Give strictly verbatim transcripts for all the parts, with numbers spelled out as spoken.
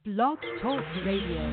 Blog Talk Radio.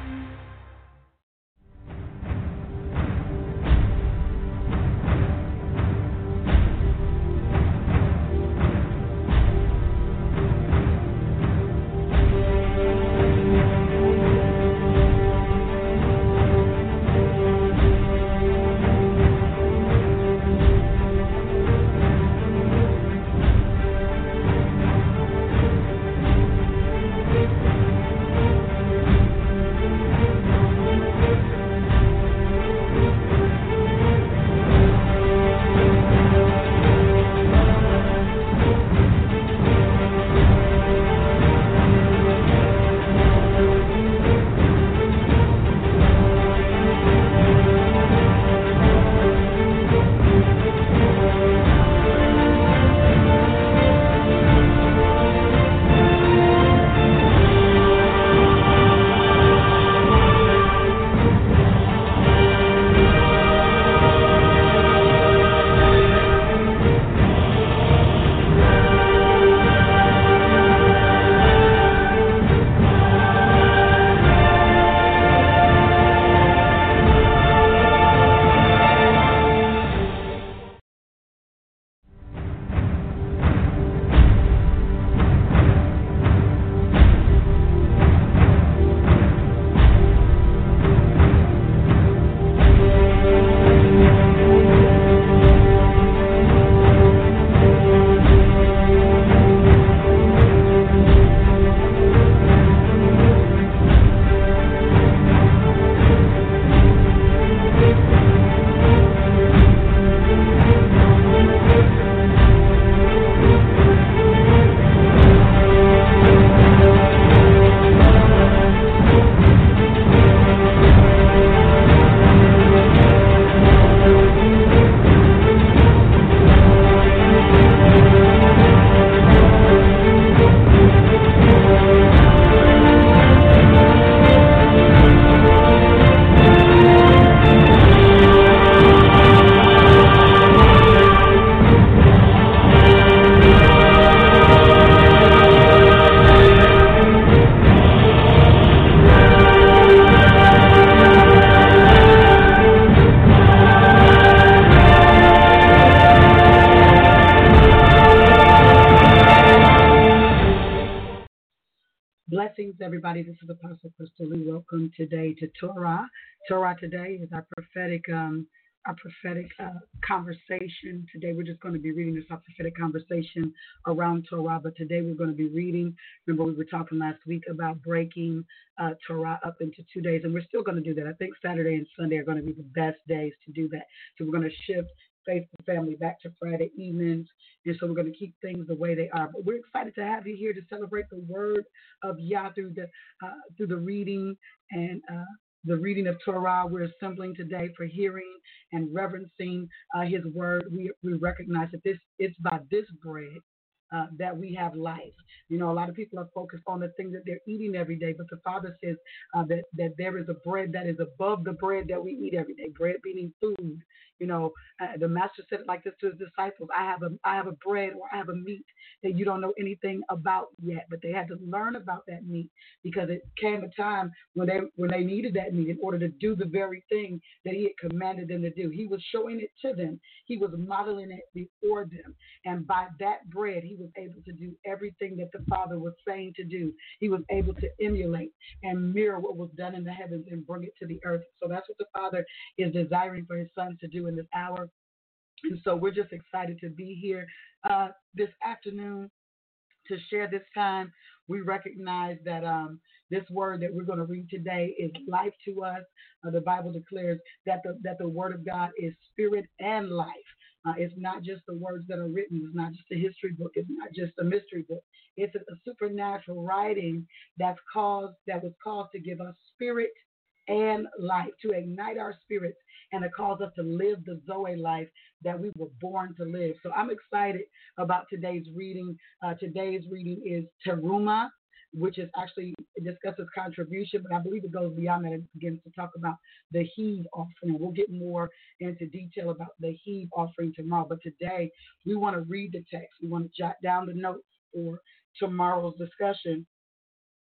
Blessings, everybody. This is Apostle Crystal Lee. Welcome today to Torah. Torah today is our prophetic, um, our prophetic uh, conversation. Today we're just going to be reading this our prophetic conversation around Torah. But today we're going to be reading. Remember, we were talking last week about breaking uh, Torah up into two days, and we're still going to do that. I think Saturday and Sunday are going to be the best days to do that. So we're going to shift Faith and Family back to Friday evenings, and so we're going to keep things the way they are. But we're excited to have you here to celebrate the Word of Yah through the uh, through the reading and uh, the reading of Torah. We're assembling today for hearing and reverencing uh, His Word. We we recognize that this it's by this bread uh, that we have life. You know, a lot of people are focused on the things that they're eating every day, but the Father says uh, that that there is a bread that is above the bread that we eat every day. Bread meaning food. You know, uh, the Master said it like this to His disciples: "I have a I have a bread or I have a meat that you don't know anything about yet." But they had to learn about that meat because it came a time when they when they needed that meat in order to do the very thing that He had commanded them to do. He was showing it to them. He was modeling it before them, and by that bread, He was able to do everything that the Father was saying to do. He was able to emulate and mirror what was done in the heavens and bring it to the earth. So that's what the Father is desiring for His sons to do in this hour. And so we're just excited to be here uh, this afternoon to share this time. We recognize that um, this word that we're going to read today is life to us. Uh, the Bible declares that the that the word of God is spirit and life. Uh, it's not just the words that are written. It's not just a history book. It's not just a mystery book. It's a, a supernatural writing that's caused that was caused to give us spirit and life, to ignite our spirits and to cause us to live the Zoe life that we were born to live. So I'm excited about today's reading. Uh, today's reading is Teruma, which is actually it discusses contribution, but I believe it goes beyond that and begins to talk about the heave offering. We'll get more into detail about the heave offering tomorrow, but today we want to read the text. We want to jot down the notes for tomorrow's discussion.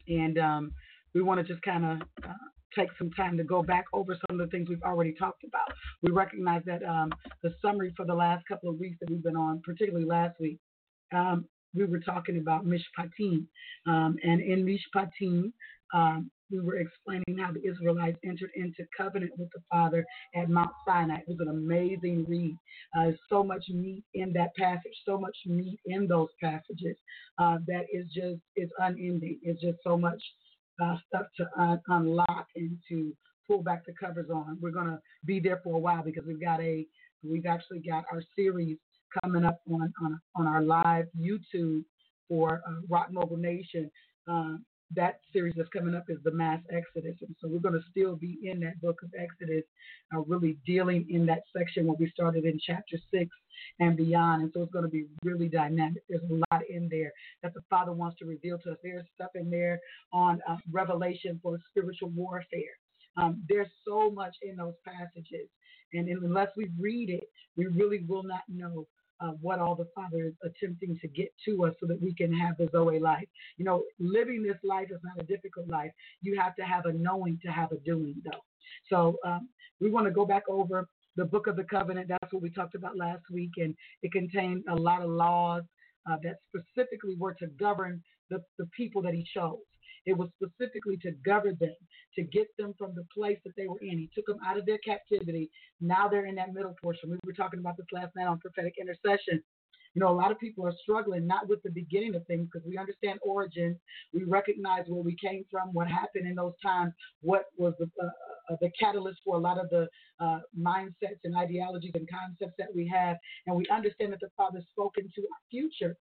And um, we want to just kind of uh, take some time to go back over some of the things we've already talked about. We recognize that um, the summary for the last couple of weeks that we've been on, particularly last week, um, we were talking about Mishpatim. Um, and in Mishpatim, um, we were explaining how the Israelites entered into covenant with the Father at Mount Sinai. It was an amazing read. Uh, so much meat in that passage, so much meat in those passages uh, that is just is unending. It's just so much uh, stuff to un- unlock and to pull back the covers on. We're going to be there for a while because we've got a we've actually got our series coming up on on, on our live YouTube for uh, Rock Mobile Nation. Uh, that series that's coming up is the Mass Exodus, and so we're going to still be in that book of Exodus, uh, really dealing in that section where we started in chapter six and beyond. And so it's going to be really dynamic. There's a lot in there that the Father wants to reveal to us. There's stuff in there on uh, revelation for spiritual warfare. Um, there's so much in those passages, and unless we read it, we really will not know uh, what all the Father is attempting to get to us so that we can have the Zoe life. You know, living this life is not a difficult life. You have to have a knowing to have a doing, though. So um, we want to go back over the Book of the Covenant. That's what we talked about last week, and it contained a lot of laws uh, that specifically were to govern the, the people that he chose. It was specifically to govern them, to get them from the place that they were in. He took them out of their captivity. Now they're in that middle portion. We were talking about this last night on prophetic intercession. You know, a lot of people are struggling not with the beginning of things because we understand origins. We recognize where we came from, what happened in those times, what was the, uh, uh, the catalyst for a lot of the uh, mindsets and ideologies and concepts that we have. And we understand that the Father's spoken to our future.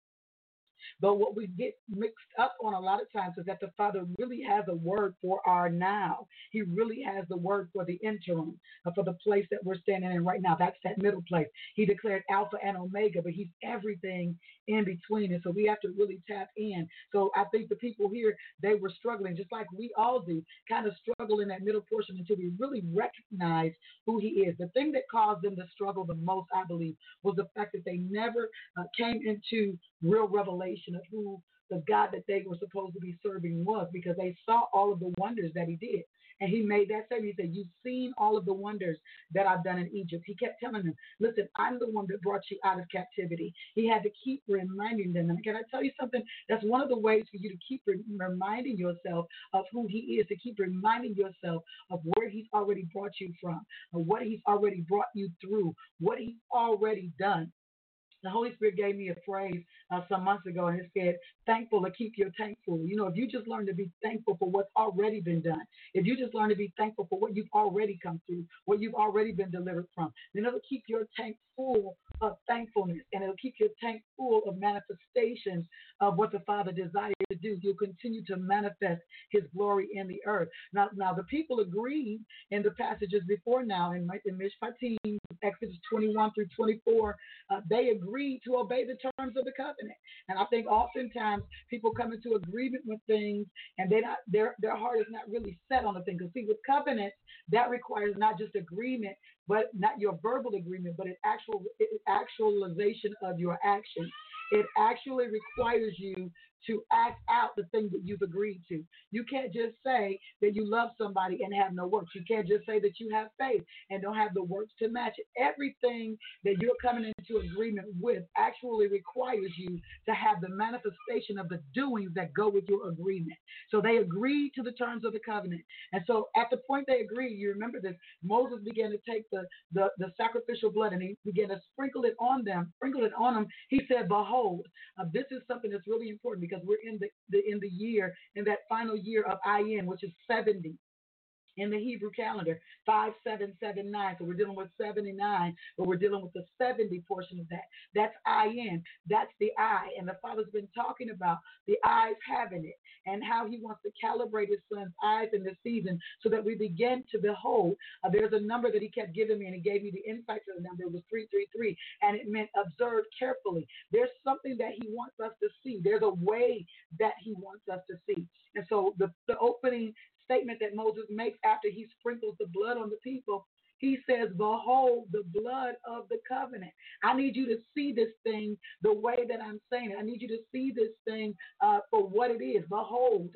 But what we get mixed up on a lot of times is that the Father really has a word for our now. He really has the word for the interim, uh, for the place that we're standing in right now. That's that middle place. He declared Alpha and Omega, but he's everything in between. And so we have to really tap in. So I think the people here, they were struggling, just like we all do, kind of struggle in that middle portion until we really recognize who he is. The thing that caused them to struggle the most, I believe, was the fact that they never uh, came into real revelation of who the God that they were supposed to be serving was, because they saw all of the wonders that he did. And he made that statement. He said, you've seen all of the wonders that I've done in Egypt. He kept telling them, listen, I'm the one that brought you out of captivity. He had to keep reminding them. And can I tell you something? That's one of the ways for you to keep reminding yourself of who he is, to keep reminding yourself of where he's already brought you from, of what he's already brought you through, what he's already done. The Holy Spirit gave me a phrase uh, some months ago, and it said, thankful to keep your tank full. You know, if you just learn to be thankful for what's already been done, if you just learn to be thankful for what you've already come through, what you've already been delivered from, then it'll keep your tank full of thankfulness, and it'll keep your tank full of manifestations of what the Father desired to do. You'll continue to manifest his glory in the earth. Now, now the people agreed in the passages before now, in, in Mishpatim, Exodus twenty-one through twenty-four, uh, they agreed to obey the terms of the covenant. And I think oftentimes people come into agreement with things, and they not their their heart is not really set on the thing. Because see, with covenants, that requires not just agreement, but not your verbal agreement, but an actual it, actualization of your actions. It actually requires you to act out the thing that you've agreed to. You can't just say that you love somebody and have no works. You can't just say that you have faith and don't have the works to match it. Everything that you're coming into agreement with actually requires you to have the manifestation of the doings that go with your agreement. So they agreed to the terms of the covenant. And so at the point they agreed, you remember this, Moses began to take the, the, the sacrificial blood and he began to sprinkle it on them, sprinkle it on them. He said, behold, uh, this is something that's really important because we're in the, the in the year, in that final year of Ayin, which is seventy. In the Hebrew calendar, five seven seven nine. So we're dealing with seventy-nine, but we're dealing with the seventy portion of that. That's Ayin. That's the eye. And the Father's been talking about the eyes having it and how he wants to calibrate his son's eyes in this season so that we begin to behold. Uh, there's a number that he kept giving me, and he gave me the insight to the number. It was three three three, and it meant observe carefully. There's something that he wants us to see. There's a way that he wants us to see. And so the, the opening statement that Moses makes after he sprinkles the blood on the people, he says, behold the blood of the covenant. I need you to see this thing the way that I'm saying it. I need you to see this thing uh, for what it is. Behold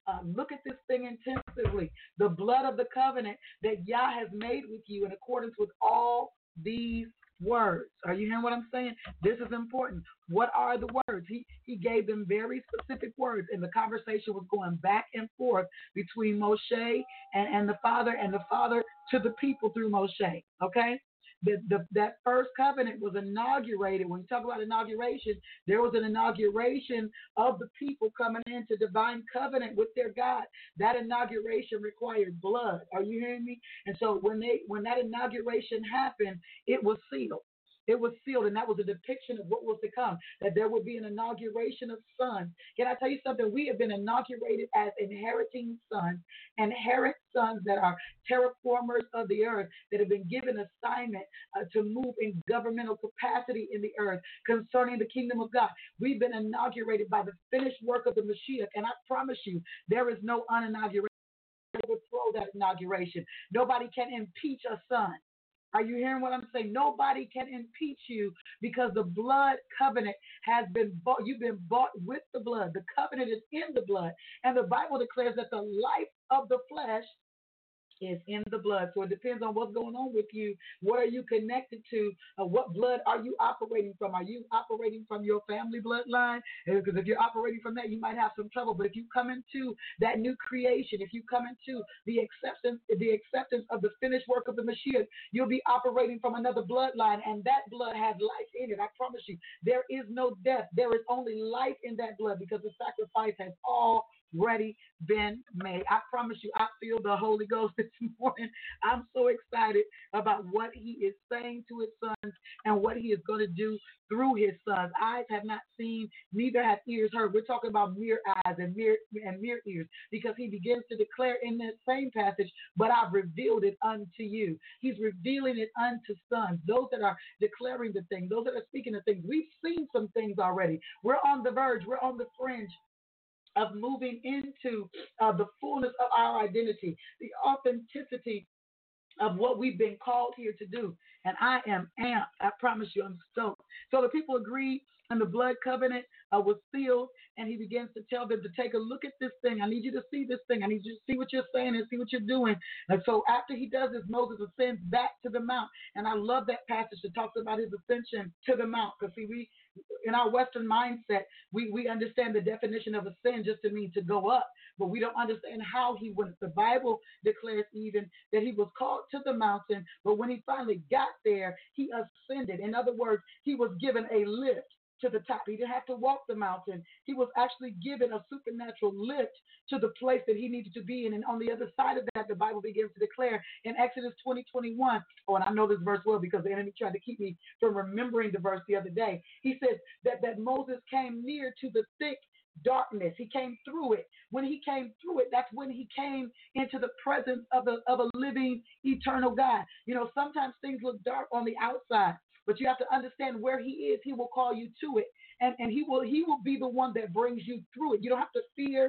Uh, look at this thing intensively. The blood of the covenant that Yah has made with you in accordance with all these words. Are you hearing what I'm saying? This is important. What are the words? He he gave them very specific words, and the conversation was going back and forth between Moshe and, and the Father, and the Father to the people through Moshe. Okay? The, the, that first covenant was inaugurated. When you talk about inauguration, there was an inauguration of the people coming into divine covenant with their God. That inauguration required blood. Are you hearing me? And so when they when that inauguration happened, it was sealed. It was sealed, and that was a depiction of what was to come, that there would be an inauguration of sons. Can I tell you something? We have been inaugurated as inheriting sons, inherit sons that are terraformers of the earth, that have been given assignment uh, to move in governmental capacity in the earth concerning the kingdom of God. We've been inaugurated by the finished work of the Mashiach, and I promise you, there is no uninaugurated. Overthrow that inauguration. Nobody can impeach a son. Are you hearing what I'm saying? Nobody can impeach you because the blood covenant has been bought. You've been bought with the blood. The covenant is in the blood. And the Bible declares that the life of the flesh is in the blood. So it depends on what's going on with you. What are you connected to? Uh, what blood are you operating from? Are you operating from your family bloodline? Because if you're operating from that, you might have some trouble. But if you come into that new creation, if you come into the acceptance, the acceptance of the finished work of the Mashiach, you'll be operating from another bloodline, and that blood has life in it. I promise you, there is no death. There is only life in that blood because the sacrifice has all already been made. I promise you, I feel the Holy Ghost this morning. I'm so excited about what he is saying to his sons and what he is going to do through his sons. Eyes have not seen, neither have ears heard. We're talking about mere eyes and mere and mere ears, because he begins to declare in that same passage, but I've revealed it unto you. He's revealing it unto sons, those that are declaring the thing, those that are speaking the things. We've seen some things already. We're on the verge. We're on the fringe of moving into uh, the fullness of our identity, the authenticity of what we've been called here to do. And I am amped. I promise you, I'm stoked. So the people agreed, and the blood covenant uh, was sealed, and he begins to tell them to take a look at this thing. I need you to see this thing. I need you to see what you're saying and see what you're doing. And so after he does this, Moses ascends back to the mount. And I love that passage that talks about his ascension to the mount, because see, we, in our Western mindset, we, we understand the definition of ascend just to mean to go up, but we don't understand how he went. The Bible declares even that he was called to the mountain, but when he finally got there, he ascended. In other words, he was given a lift to the top. He didn't have to walk the mountain. He was actually given a supernatural lift to the place that he needed to be in. And on the other side of that, the Bible begins to declare in Exodus twenty, twenty-one. Oh, and I know this verse well because the enemy tried to keep me from remembering the verse the other day. He says that, that Moses came near to the thick darkness. He came through it. When he came through it, that's when he came into the presence of a, of a living, eternal God. You know, sometimes things look dark on the outside, but you have to understand where he is. He will call you to it, and, and he will he will be the one that brings you through it. You don't have to fear.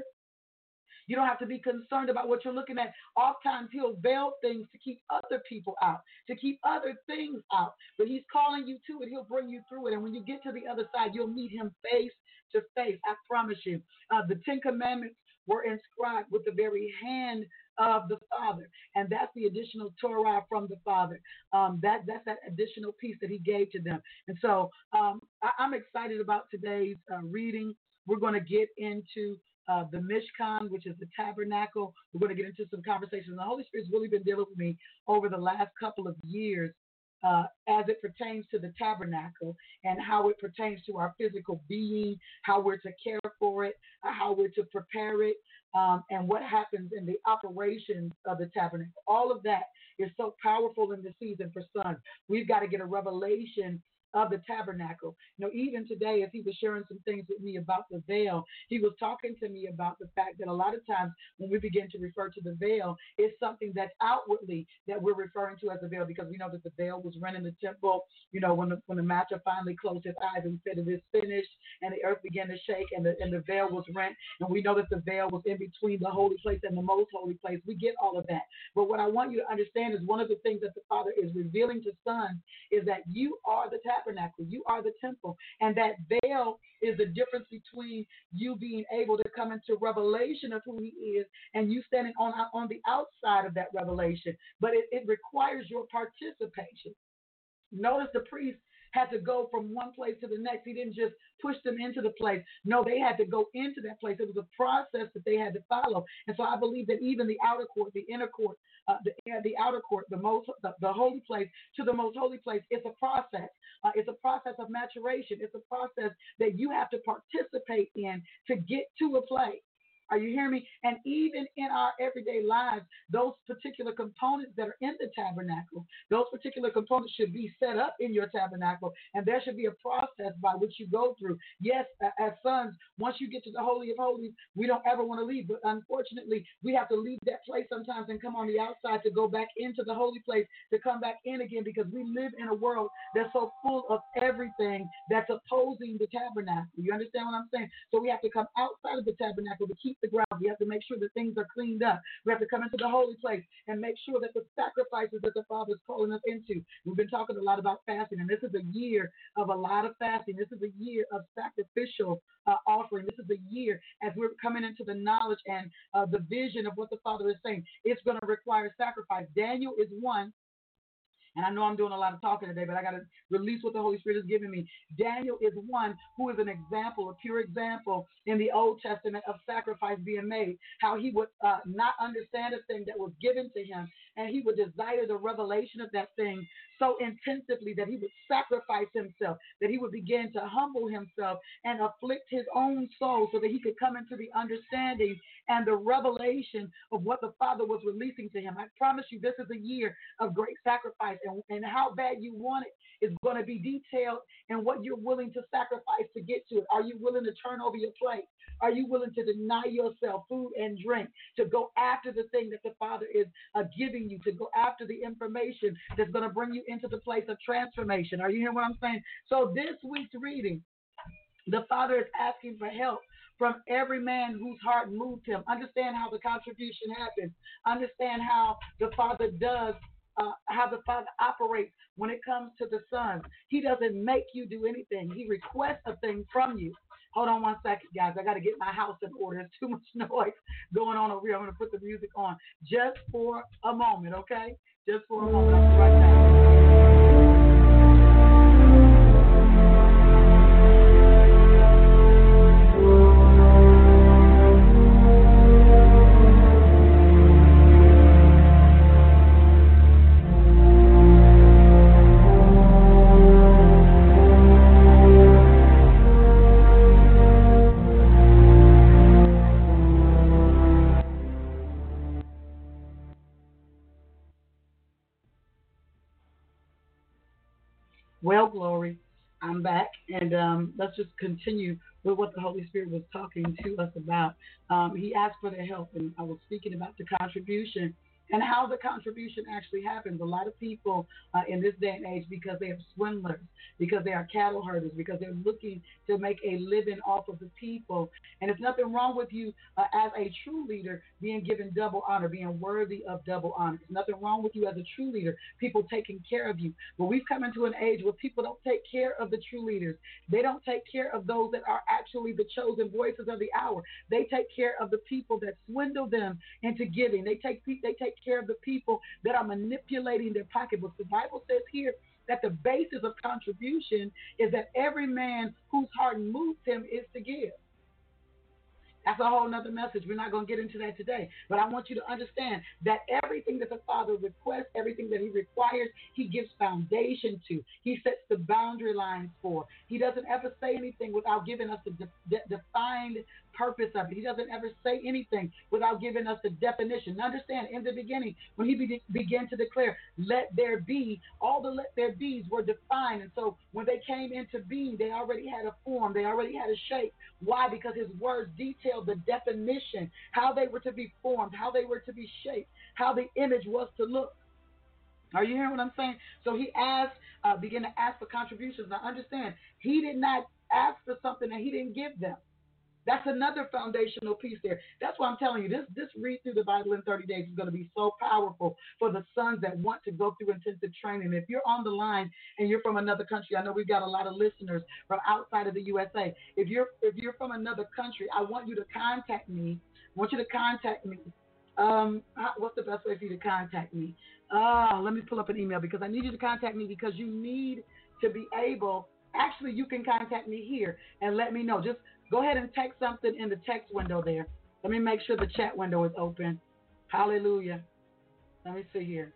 You don't have to be concerned about what you're looking at. Oftentimes, he'll veil things to keep other people out, to keep other things out. But he's calling you to it. He'll bring you through it. And when you get to the other side, you'll meet him face to face. I promise you. Uh, the Ten Commandments were inscribed with the very hand of the Father. And that's the additional Torah from the Father. Um, that That's that additional piece that he gave to them. And so um, I, I'm excited about today's uh, reading. We're going to get into Uh, the Mishkan, which is the tabernacle. We're going to get into some conversations. The Holy Spirit's really been dealing with me over the last couple of years uh, as it pertains to the tabernacle and how it pertains to our physical being, how we're to care for it, uh, how we're to prepare it, um, and what happens in the operations of the tabernacle. All of that is so powerful in the season for sons. We've got to get a revelation of the tabernacle. You know, even today, as he was sharing some things with me about the veil, he was talking to me about the fact that a lot of times when we begin to refer to the veil, it's something that's outwardly that we're referring to as a veil, because we know that the veil was rent in the temple. You know, when the when the master finally closed his eyes and said it is finished, and the earth began to shake, and the and the veil was rent, and we know that the veil was in between the holy place and the most holy place. We get all of that. But what I want you to understand is one of the things that the Father is revealing to sons is that you are the tabernacle. tabernacle. You are the temple. And that veil is the difference between you being able to come into revelation of who he is and you standing on, on the outside of that revelation. But it, it requires your participation. Notice the priest had to go from one place to the next. He didn't just push them into the place. No, they had to go into that place. It was a process that they had to follow. And so I believe that even the outer court, the inner court, uh, the, uh, the outer court, the most, the, the holy place to the most holy place, it's a process. Uh, it's a process of maturation. It's a process that you have to participate in to get to a place. Are you hearing me? And even in our everyday lives, those particular components that are in the tabernacle, those particular components should be set up in your tabernacle, and there should be a process by which you go through. Yes, as sons, once you get to the Holy of Holies, we don't ever want to leave, but unfortunately, we have to leave that place sometimes and come on the outside to go back into the holy place, to come back in again, because we live in a world that's so full of everything that's opposing the tabernacle. You understand what I'm saying? So we have to come outside of the tabernacle to keep the ground. We have to make sure that things are cleaned up. We have to come into the holy place and make sure that the sacrifices that the Father is calling us into. We've been talking a lot about fasting, and this is a year of a lot of fasting. This is a year of sacrificial uh, offering. This is a year as we're coming into the knowledge and uh, the vision of what the Father is saying. It's going to require sacrifice. Daniel is one. And I know I'm doing a lot of talking today, but I got to release what the Holy Spirit is giving me. Daniel is one who is an example, a pure example in the Old Testament of sacrifice being made. How he would uh, not understand a thing that was given to him, and he would desire the revelation of that thing so intensively that he would sacrifice himself, that he would begin to humble himself and afflict his own soul so that he could come into the understanding and the revelation of what the Father was releasing to him. I promise you, this is a year of great sacrifice. And, and how bad you want it is going to be detailed in what you're willing to sacrifice to get to it. Are you willing to turn over your plate? Are you willing to deny yourself food and drink, to go after the thing that the Father is uh, giving you, to go after the information that's going to bring you into the place of transformation? Are you hearing what I'm saying? So this week's reading, the Father is asking for help from every man whose heart moved him. Understand how the contribution happens. Understand how the Father does Uh, how the Father operates when it comes to the Son. He doesn't make you do anything. He requests a thing from you. Hold on one second, guys. I got to get my house in order. There's too much noise going on over here. I'm going to put the music on just for a moment, okay? Just for a moment. I'll be right back. Well, Glory, I'm back, and um, let's just continue with what the Holy Spirit was talking to us about. Um, he asked for the help, and I was speaking about the contribution and how the contribution actually happens. A lot of people uh, in this day and age, because they are swindlers, because they are cattle herders, because they're looking to make a living off of the people. And there's nothing wrong with you uh, as a true leader being given double honor, being worthy of double honor. There's nothing wrong with you as a true leader, people taking care of you. But we've come into an age where people don't take care of the true leaders. They don't take care of those that are actually the chosen voices of the hour. They take care of the people that swindle them into giving. They take they take care of the people that are manipulating their pocketbooks. The Bible says here that the basis of contribution is that every man whose heart moves him is to give. That's a whole nother message. We're not going to get into that today. But I want you to understand that everything that the Father requests, everything that he requires, he gives foundation to. He sets the boundary lines for. He doesn't ever say anything without giving us the de- de- defined purpose of it. He doesn't ever say anything without giving us the definition. Now understand, in the beginning, when he be- began to declare, let there be, all the let there be's were defined. And so when they came into being, they already had a form. They already had a shape. Why? Because his words detailed the definition, how they were to be formed, how they were to be shaped, how the image was to look. Are you hearing what I'm saying? So he asked, uh, began to ask for contributions. Now understand, he did not ask for something that he didn't give them. That's another foundational piece there. That's why I'm telling you, this this read through the Bible in thirty days is going to be so powerful for the sons that want to go through intensive training. If you're on the line and you're from another country, I know we've got a lot of listeners from outside of the U S A. If you're if you're from another country, I want you to contact me. I want you to contact me. Um, what's the best way for you to contact me? Uh, let me pull up an email because I need you to contact me because you need to be able. Actually, you can contact me here and let me know. Just go ahead and text something in the text window there. Let me make sure the chat window is open. Hallelujah. Let me see here.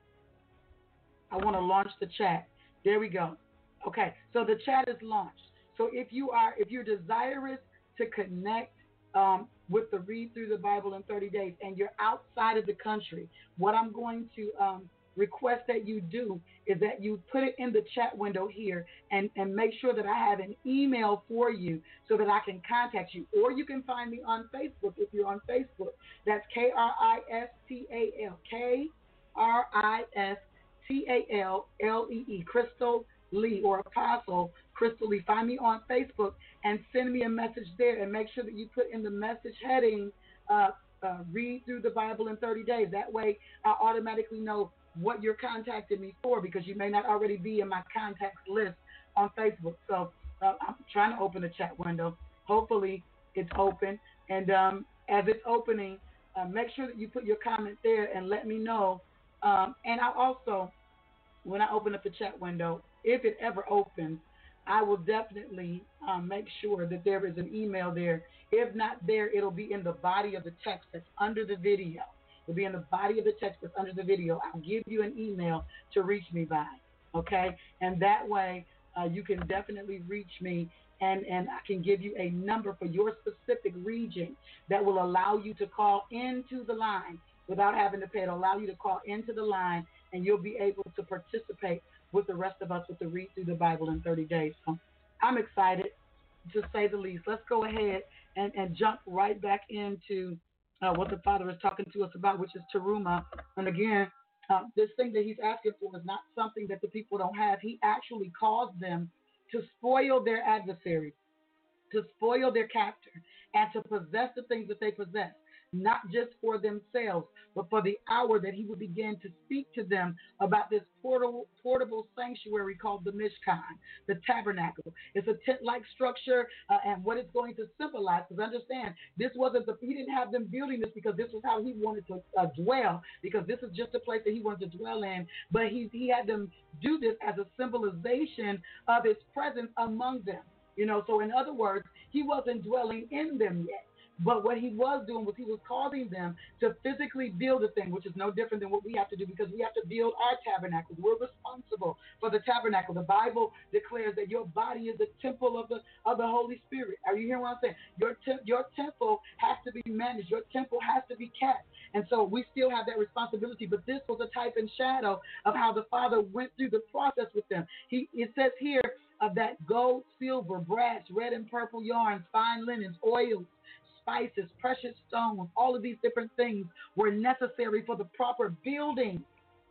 I want to launch the chat. There we go. Okay, so the chat is launched. So if you are, if you're desirous to connect um, with the Read Through the Bible in thirty days and you're outside of the country, what I'm going to um, request that you do is that you put it in the chat window here and, and make sure that I have an email for you so that I can contact you. Or you can find me on Facebook if you're on Facebook. That's K R I S T A L. K R I S T A L L E E. Crystal Lee or Apostle Crystal Lee. Find me on Facebook and send me a message there and make sure that you put in the message heading uh, uh, Read Through the Bible in thirty days. That way I automatically know what you're contacting me for because you may not already be in my contacts list on Facebook. So uh, I'm trying to open the chat window. Hopefully it's open. And um, as it's opening, uh, make sure that you put your comment there and let me know. Um, and I also, when I open up the chat window, if it ever opens, I will definitely um, make sure that there is an email there. If not there, it'll be in the body of the text that's under the video. It'll be in the body of the text that's under the video. I'll give you an email to reach me by, okay? And that way uh, you can definitely reach me, and, and I can give you a number for your specific region that will allow you to call into the line without having to pay. It'll allow you to call into the line, and you'll be able to participate with the rest of us with the Read Through the Bible in thirty days. So I'm excited, to say the least. Let's go ahead and, and jump right back into uh, what the Father is talking to us about, which is teruma. And again, uh, this thing that he's asking for is not something that the people don't have. He actually caused them to spoil their adversary, to spoil their captor, and to possess the things that they possess, not just for themselves, but for the hour that he would begin to speak to them about this portable, portable sanctuary called the Mishkan, the tabernacle. It's a tent-like structure, uh, and what it's going to symbolize, because understand, this wasn't the, he didn't have them building this because this was how he wanted to uh, dwell, because this is just a place that he wanted to dwell in, but he, he had them do this as a symbolization of his presence among them. You know, so in other words, he wasn't dwelling in them yet. But what he was doing was he was causing them to physically build a thing, which is no different than what we have to do because we have to build our tabernacle. We're responsible for the tabernacle. The Bible declares that your body is the temple of the of the Holy Spirit. Are you hearing what I'm saying? Your te- your temple has to be managed. Your temple has to be kept. And so we still have that responsibility. But this was a type and shadow of how the Father went through the process with them. He it says here of that gold, silver, brass, red and purple yarns, fine linens, oils, spices, precious stones, all of these different things were necessary for the proper building.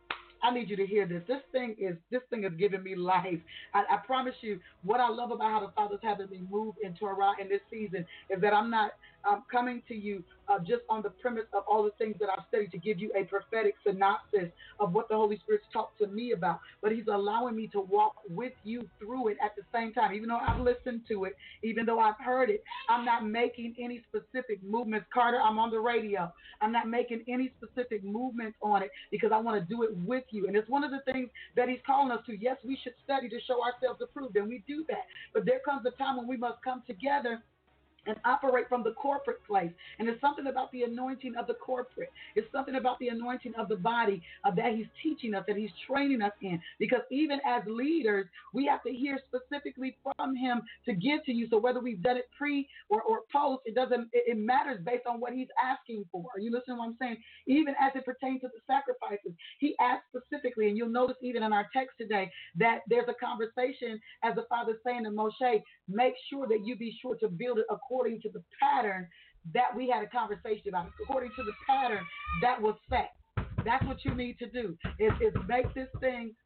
I need you to hear this. This thing is this thing is giving me life. I, I promise you, what I love about how the Father's having me move in Torah in this season is that I'm not um, coming to you uh, just on the premise of all the things that I've studied to give you a prophetic synopsis of what the Holy Spirit's talked to me about, but he's allowing me to walk with you through it at the same time. Even though I've listened to it, even though I've heard it, I'm not making any specific movements. Carter, I'm on the radio. I'm not making any specific movements on it because I want to do it with you. And it's one of the things that he's calling us to. Yes, we should study to show ourselves approved, and we do that. But there comes a time when we must come together and operate from the corporate place. And it's something about the anointing of the corporate. It's something about the anointing of the body uh, that he's teaching us, that he's training us in. Because even as leaders, we have to hear specifically from him to give to you. So whether we've done it pre or, or post, it doesn't, it, it matters based on what he's asking for. Are you listening to what I'm saying? Even as it pertains to the sacrifices, he asked specifically, and you'll notice even in our text today, that there's a conversation as the Father's saying to Moshe, make sure that you be sure to build it according to the pattern that we had a conversation about, according to the pattern that was set. That's what you need to do, is, is make this thing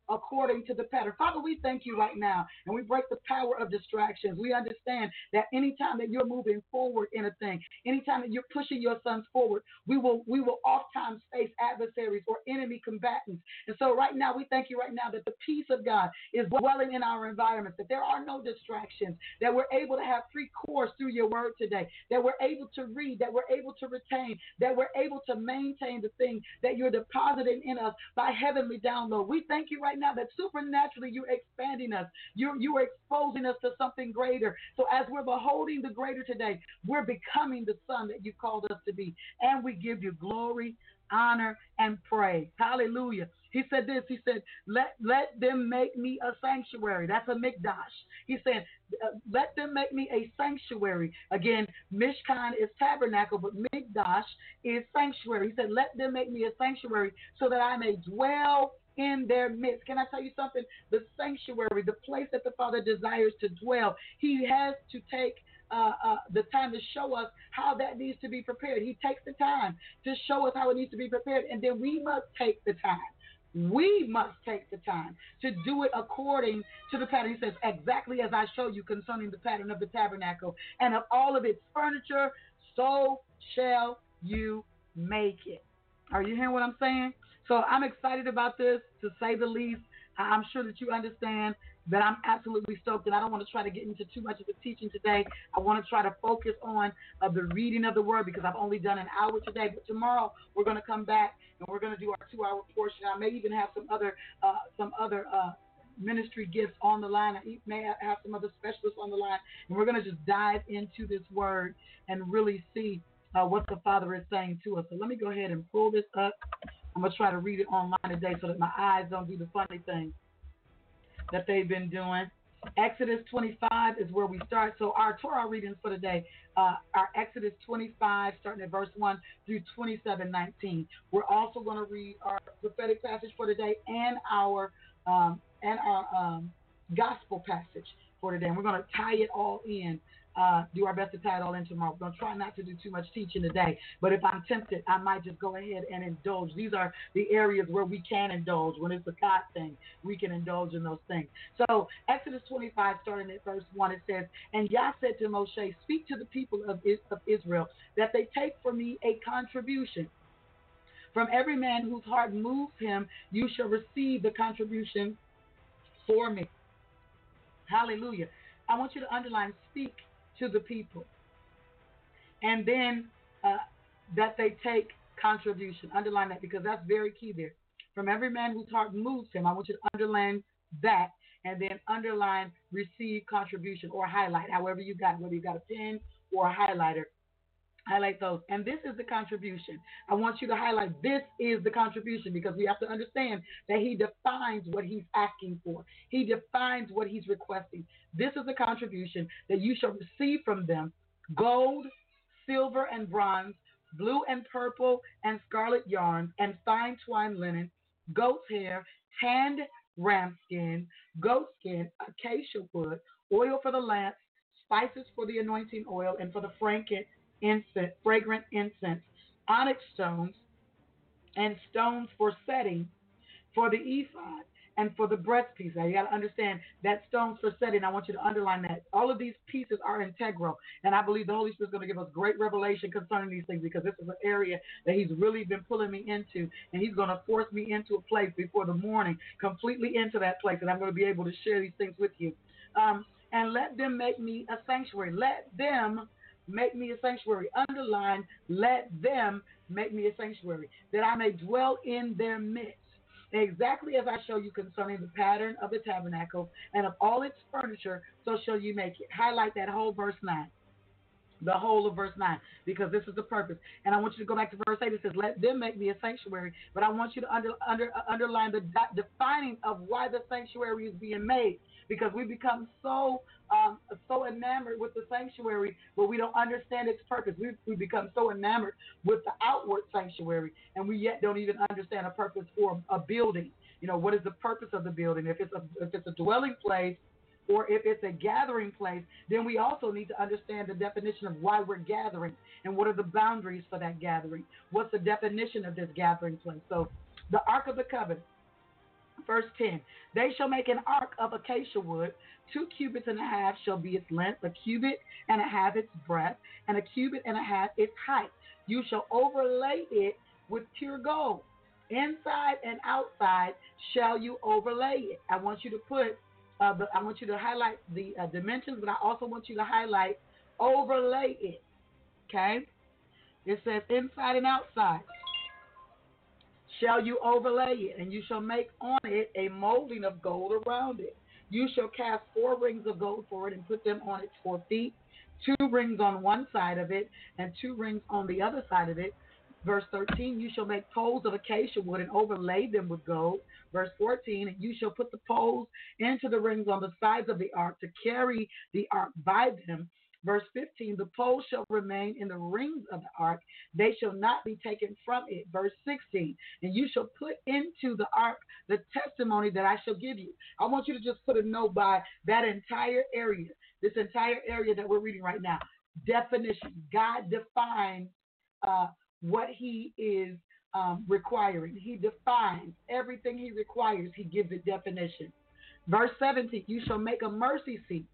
according to the pattern. Father, we thank you right now, and we break the power of distractions. We understand that anytime that you're moving forward in a thing, anytime that you're pushing your sons forward, we will we will oftentimes face adversaries or enemy combatants. And so right now, we thank you right now that the peace of God is dwelling in our environment, that there are no distractions, that we're able to have free course through your word today, that we're able to read, that we're able to retain, that we're able to maintain the thing that you're depositing in us by heavenly download. We thank you right now that supernaturally you're expanding us. You're, you are exposing us to something greater. So as we're beholding the greater today, we're becoming the son that you called us to be. And we give you glory, honor, and praise. Hallelujah. He said this. He said, let, let them make me a sanctuary. That's a mikdash. He said, uh, let them make me a sanctuary. Again, Mishkan is tabernacle, but mikdash is sanctuary. He said, let them make me a sanctuary so that I may dwell in their midst. Can I tell you something? The sanctuary, the place that the Father desires to dwell, he has to take Uh, uh, the time to show us how that needs to be prepared. He takes the time to show us how it needs to be prepared, and then we must take the time. We must take the time to do it according to the pattern. He says, exactly as I show you concerning the pattern of the tabernacle and of all of its furniture, so shall you make it. Are you hearing what I'm saying? So I'm excited about this, to say the least. I'm sure that you understand that I'm absolutely stoked, and I don't want to try to get into too much of the teaching today. I want to try to focus on uh, the reading of the word, because I've only done an hour today. But tomorrow we're going to come back and we're going to do our two-hour portion. I may even have some other uh, some other uh, ministry gifts on the line. I may have some other specialists on the line, and we're going to just dive into this word and really see uh, what the Father is saying to us. So let me go ahead and pull this up. I'm going to try to read it online today so that my eyes don't do the funny thing that they've been doing. Exodus twenty-five is where we start. So our Torah readings for today uh, are Exodus twenty-five, starting at verse one through twenty-seven nineteen. We're also going to read our prophetic passage for today and our um, and our um, gospel passage for today. And we're going to tie it all in. Uh, do our best to tie it all in tomorrow. We're going to try not to do too much teaching today, but if I'm tempted, I might just go ahead and indulge. These are the areas where we can indulge. When it's a God thing, we can indulge in those things. So Exodus twenty-five, starting at verse one, it says, and Yah said to Moshe, speak to the people of Israel that they take for me a contribution. From every man whose heart moves him, you shall receive the contribution for me. Hallelujah. I want you to underline, speak to the people. And then uh, that they take contribution. Underline that, because that's very key there. From every man whose heart moves him, I want you to underline that, and then underline receive contribution, or highlight, however you got it, whether you got a pen or a highlighter. Highlight those. And this is the contribution. I want you to highlight, this is the contribution, because we have to understand that he defines what he's asking for. He defines what he's requesting. This is the contribution that you shall receive from them: gold, silver, and bronze, blue and purple and scarlet yarn, and fine twined linen, goat's hair, tanned ram skin, goat skin, acacia wood, oil for the lamps, spices for the anointing oil, and for the frankincense, incense, fragrant incense, onyx stones, and stones for setting, for the ephod, and for the breastpiece. Now, you got to understand that stones for setting, I want you to underline that. All of these pieces are integral, and I believe the Holy Spirit is going to give us great revelation concerning these things, because this is an area that he's really been pulling me into, and he's going to force me into a place before the morning, completely into that place, and I'm going to be able to share these things with you. Um, and let them make me a sanctuary. Let them make me a sanctuary. Underline, let them make me a sanctuary, that I may dwell in their midst. Exactly as I show you concerning the pattern of the tabernacle and of all its furniture, so shall you make it. Highlight that whole verse nine. The whole of verse nine, because this is the purpose. And I want you to go back to verse eight. It says, let them make me a sanctuary. But I want you to under, under, uh, underline the defining of why the sanctuary is being made, because we become so um, so enamored with the sanctuary, but we don't understand its purpose. We, we become so enamored with the outward sanctuary, and we yet don't even understand a purpose for a building. You know, what is the purpose of the building? If it's a, if it's a dwelling place, or if it's a gathering place, then we also need to understand the definition of why we're gathering and what are the boundaries for that gathering. What's the definition of this gathering place? So the Ark of the Covenant Verse ten, they shall make an ark of acacia wood. Two cubits and a half shall be its length, a cubit and a half its breadth, and a cubit and a half its height. You shall overlay it with pure gold. Inside and outside shall you overlay it. I want you to put, uh, the, I want you to highlight the uh, dimensions, but I also want you to highlight overlay it. Okay? It says inside and outside shall you overlay it, and you shall make on it a molding of gold around it. You shall cast four rings of gold for it and put them on its four feet, two rings on one side of it and two rings on the other side of it. Verse thirteen, you shall make poles of acacia wood and overlay them with gold. Verse fourteen, and you shall put the poles into the rings on the sides of the ark to carry the ark by them. Verse fifteen, the poles shall remain in the rings of the ark. They shall not be taken from it. Verse sixteen, and you shall put into the ark the testimony that I shall give you. I want you to just put a note by that entire area, this entire area that we're reading right now. Definition. God defines uh, what he is um, requiring. He defines everything he requires. He gives it definition. Verse seventeen, you shall make a mercy seat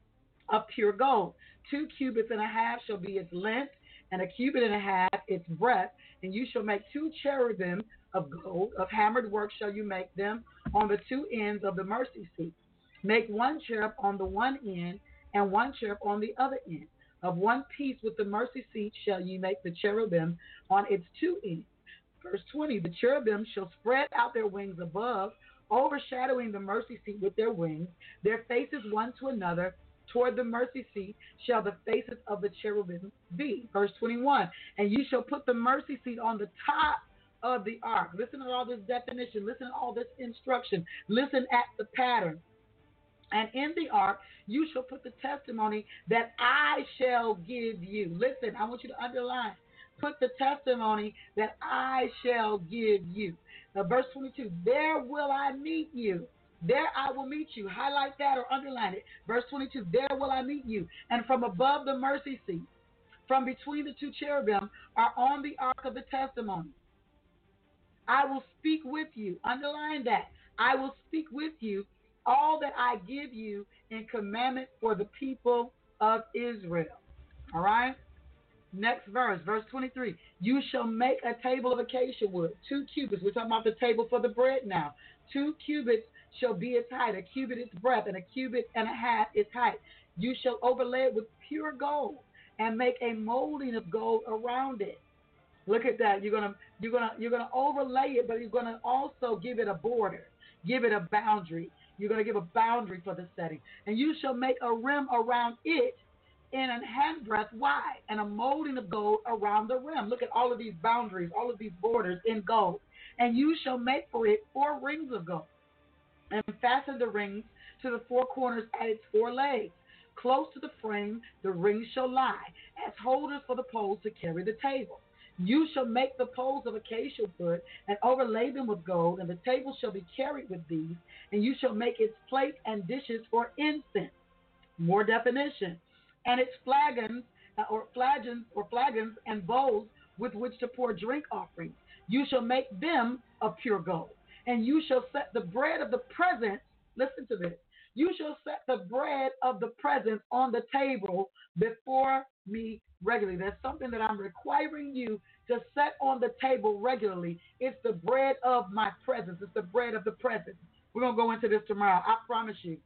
of pure gold. Two cubits and a half shall be its length, and a cubit and a half its breadth. And you shall make two cherubim of gold. Of hammered work shall you make them on the two ends of the mercy seat. Make one cherub on the one end, and one cherub on the other end. Of one piece with the mercy seat shall you make the cherubim on its two ends. Verse twenty, the cherubim shall spread out their wings above, overshadowing the mercy seat with their wings, their faces one to another. Toward the mercy seat shall the faces of the cherubim be. Verse twenty-one, and you shall put the mercy seat on the top of the ark. Listen to all this definition. Listen to all this instruction. Listen at the pattern. And in the ark you shall put the testimony that I shall give you. Listen, I want you to underline. Put the testimony that I shall give you. Now, verse twenty-two, there will I meet you. There I will meet you. Highlight that or underline it. Verse twenty-two, there will I meet you. And from above the mercy seat, from between the two cherubim, are on the ark of the testimony. I will speak with you. Underline that. I will speak with you all that I give you in commandment for the people of Israel. All right? Next verse, verse twenty-three. You shall make a table of acacia wood, two cubits. We're talking about the table for the bread now. Two cubits shall be its height, a cubit its breadth, and a cubit and a half its height. You shall overlay it with pure gold and make a molding of gold around it. Look at that. You're gonna you're gonna you're gonna overlay it, but you're gonna also give it a border, give it a boundary. You're gonna give a boundary for the setting. And you shall make a rim around it in a handbreadth wide, and a molding of gold around the rim. Look at all of these boundaries, all of these borders in gold. And you shall make for it four rings of gold, and fasten the rings to the four corners at its four legs. Close to the frame the rings shall lie, as holders for the poles to carry the table. You shall make the poles of acacia wood and overlay them with gold, and the table shall be carried with these, and you shall make its plate and dishes for incense. More definition. And its flagons, uh, or flagons, or flagons and bowls with which to pour drink offerings. You shall make them of pure gold. And you shall set the bread of the presence, listen to this, you shall set the bread of the presence on the table before me regularly. There's something that I'm requiring you to set on the table regularly. It's the bread of my presence. It's the bread of the presence. We're going to go into this tomorrow. I promise you.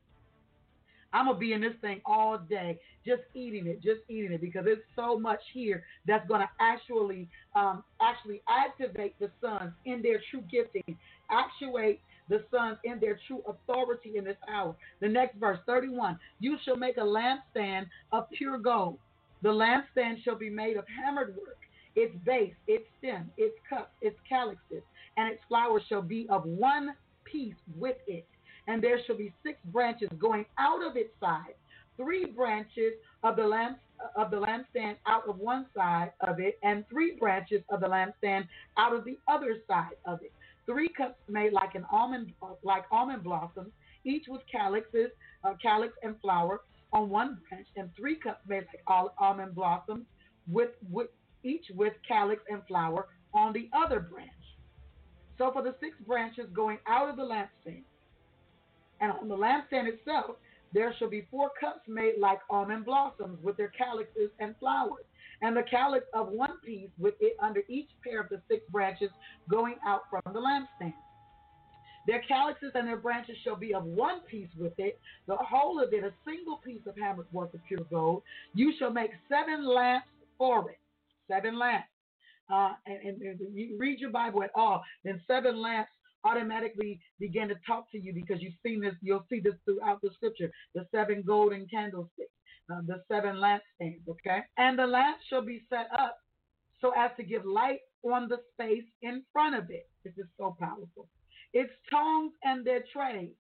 I'm going to be in this thing all day, just eating it, just eating it, because there's so much here that's going to actually um, actually activate the sons in their true gifting, actuate the sons in their true authority in this hour. The next verse, thirty-one, you shall make a lampstand of pure gold. The lampstand shall be made of hammered work. Its base, its stem, its cups, its calyxes, and its flowers shall be of one piece with it. And there shall be six branches going out of its side, three branches of the lamp of the lampstand out of one side of it, and three branches of the lampstand out of the other side of it. Three cups made like an almond, like almond blossoms, each with calyxes, uh, calyx and flower on one branch, and three cups made like all almond blossoms, with, with each with calyx and flower on the other branch. So for the six branches going out of the lampstand, and on the lampstand itself, there shall be four cups made like almond blossoms with their calyxes and flowers, and the calyx of one piece with it under each pair of the six branches going out from the lampstand. Their calyxes and their branches shall be of one piece with it, the whole of it a single piece of hammered work of pure gold. You shall make seven lamps for it. Seven lamps. Uh, and, and, and you read your Bible at all, then seven lamps automatically begin to talk to you because you've seen this, you'll see this throughout the scripture. The seven golden candlesticks, uh, the seven lampstands, okay? And the lamps shall be set up so as to give light on the space in front of it. This is so powerful. Its tongues and their trays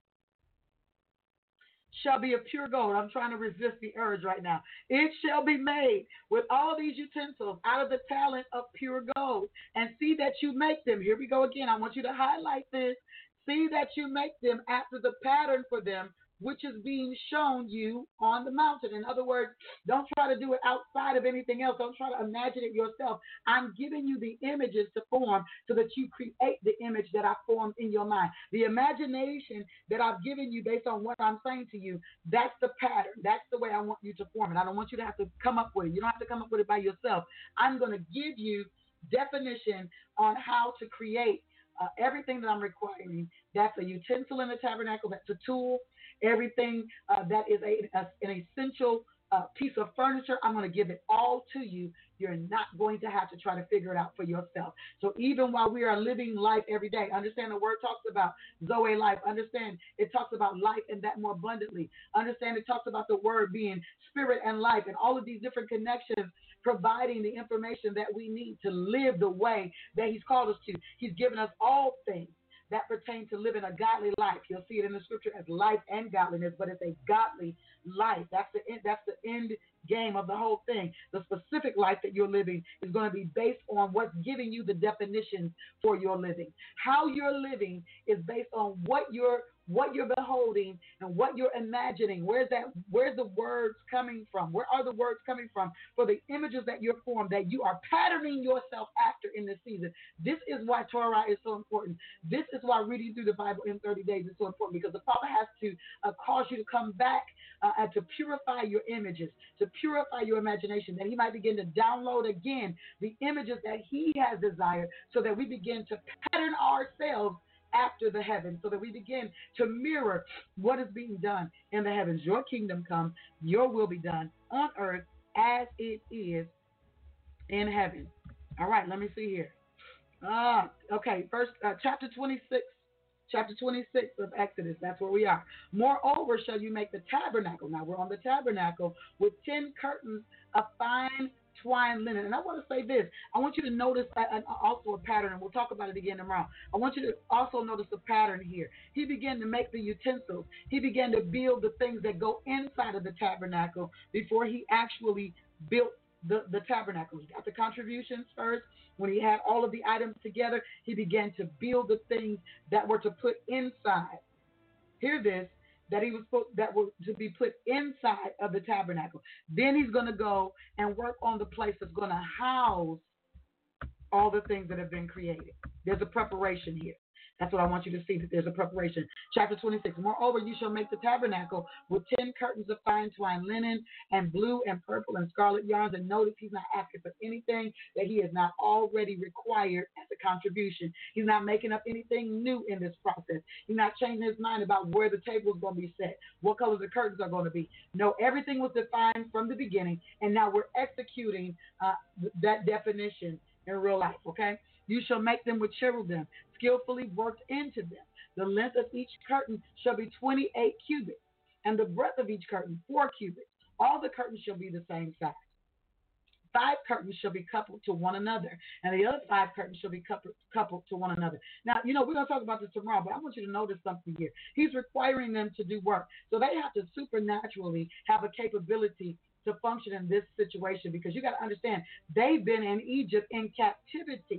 shall be of pure gold. I'm trying to resist the urge right now. It shall be made with all these utensils out of the talent of pure gold. And see that you make them. Here we go again. I want you to highlight this. See that you make them after the pattern for them, which is being shown you on the mountain. In other words, don't try to do it outside of anything else. Don't try to imagine it yourself. I'm giving you the images to form so that you create the image that I formed in your mind. The imagination that I've given you based on what I'm saying to you, that's the pattern. That's the way I want you to form it. I don't want you to have to come up with it. You don't have to come up with it by yourself. I'm going to give you definition on how to create uh, everything that I'm requiring. That's a utensil in the tabernacle. That's a tool. Everything uh, that is a, a, an essential uh, piece of furniture, I'm going to give it all to you. You're not going to have to try to figure it out for yourself. So even while we are living life every day, understand the word talks about Zoe life. Understand it talks about life and that more abundantly. Understand it talks about the word being spirit and life and all of these different connections providing the information that we need to live the way that he's called us to. He's given us all things that pertain to living a godly life. You'll see it in the scripture as life and godliness, but it's a godly life. That's the end, that's the end game of the whole thing. The specific life that you're living is going to be based on what's giving you the definitions for your living. How you're living is based on what you're what you're beholding and what you're imagining. Where's that? Where's the words coming from? Where are the words coming from for the images that you're formed, that you are patterning yourself after in this season? This is why Torah is so important. This is why reading through the Bible in thirty days is so important, because the Father has to uh, cause you to come back uh, and to purify your images, to purify your imagination, that he might begin to download again the images that he has desired, so that we begin to pattern ourselves after the heavens, so that we begin to mirror what is being done in the heavens. Your kingdom come, your will be done on earth as it is in heaven. All right, let me see here. Ah, okay, first uh, chapter twenty-six, chapter twenty-six of Exodus. That's where we are. Moreover, shall you make the tabernacle. Now we're on the tabernacle with ten curtains of fine twine linen. And I want to say this. I want you to notice that, and also a pattern, and we'll talk about it again tomorrow. I want you to also notice a pattern here. He began to make the utensils. He began to build the things that go inside of the tabernacle before he actually built the, the tabernacle. He got the contributions first. When he had all of the items together, he began to build the things that were to put inside. Hear this. That he was put, that were to be put inside of the tabernacle. Then he's going to go and work on the place that's going to house all the things that have been created. There's a preparation here. That's what I want you to see, that there's a preparation. Chapter twenty-six. Moreover, you shall make the tabernacle with ten curtains of fine twine linen and blue and purple and scarlet yarns. And notice he's not asking for anything that he has not already required as a contribution. He's not making up anything new in this process. He's not changing his mind about where the table is going to be set, what colors the curtains are going to be. No, everything was defined from the beginning, and now we're executing uh, that definition in real life, okay? You shall make them with cherubim, skillfully worked into them. The length of each curtain shall be twenty-eight cubits, and the breadth of each curtain four cubits. All the curtains shall be the same size. Five curtains shall be coupled to one another, and the other five curtains shall be coupled, coupled to one another. Now, you know, we're going to talk about this tomorrow, but I want you to notice something here. He's requiring them to do work. So they have to supernaturally have a capability to function in this situation, because you got to understand, they've been in Egypt in captivity